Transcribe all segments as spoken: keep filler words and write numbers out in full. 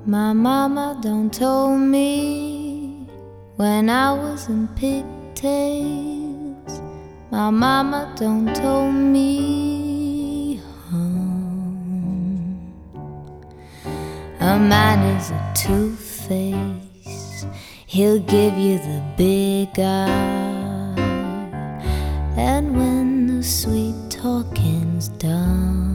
My mama done told me when I was in pigtails. My mama done told me home. A man is a two-face. He'll give you the big eye, and when the sweet talking's done,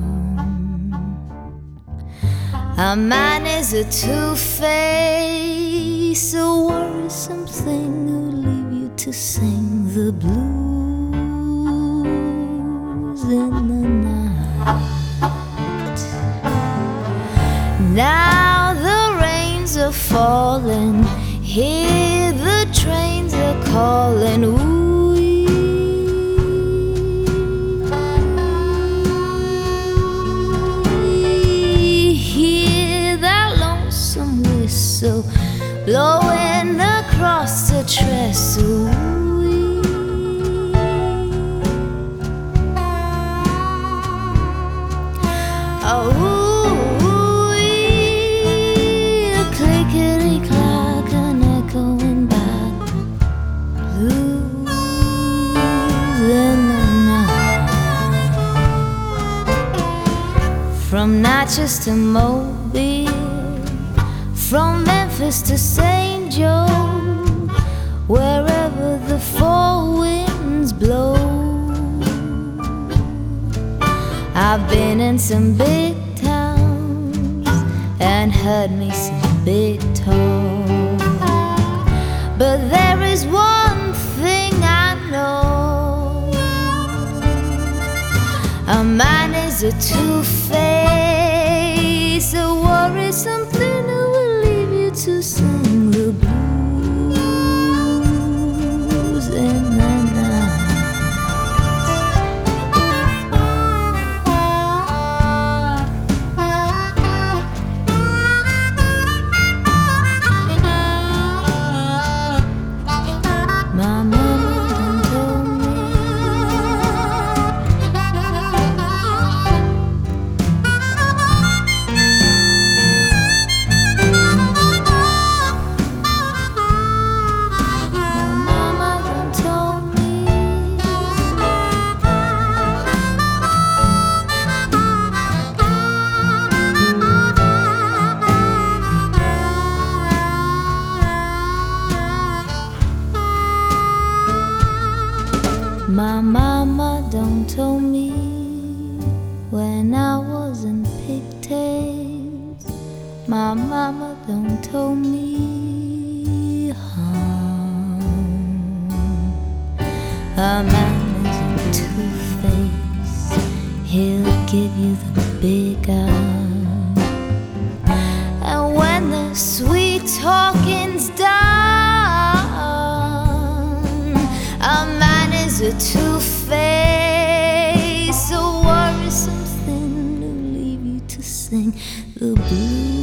a man is a two-face, a worrisome thing who'll leave you to sing the blues in the night. Now the rains are falling, hear the trains are calling. Ooh, so blowing across the trestle. Oh, a clickety-clack, an echoing back, blues in the night. From Natchez to Mobile, from Memphis to Saint Joe, wherever the four winds blow. I've been in some big towns and heard me some big talk, but there is one thing I know: a man is a two-face, a worrisome thing to sing the blues in the night. My mama done told me My mama done told me when I was in pigtails. My mama done told me home. A man is a two-face, he'll give you the big eye, and when the sweet talking's done, a man is a two-face, a worrisome thing to leave you to sing the blues.